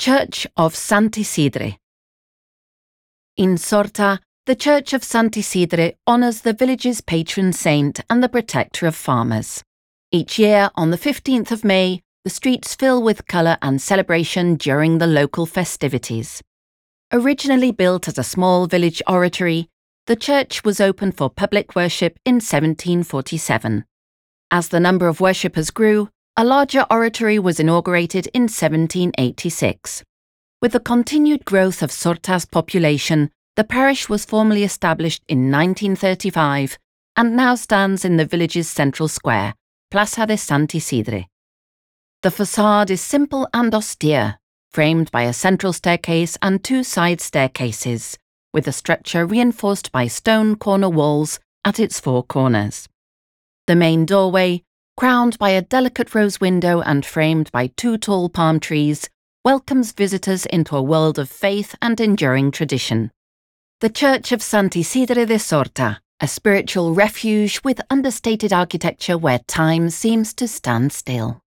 Church of Sant'Isidre. In Sorta, the Church of Sant'Isidre honours the village's patron saint and the protector of farmers. Each year, on the 15th of May, the streets fill with colour and celebration during the local festivities. Originally built as a small village oratory, the church was opened for public worship in 1747. As the number of worshippers grew, a larger oratory was inaugurated in 1786. With the continued growth of Sorta's population, the parish was formally established in 1935 and now stands in the village's central square, Plaza de Sant'Isidre. The facade is simple and austere, framed by a central staircase and two side staircases, with the structure reinforced by stone corner walls at its four corners. The main doorway, crowned by a delicate rose window and framed by two tall palm trees, welcomes visitors into a world of faith and enduring tradition. The Church of Sant'Isidre de Sorta, a spiritual refuge with understated architecture where time seems to stand still.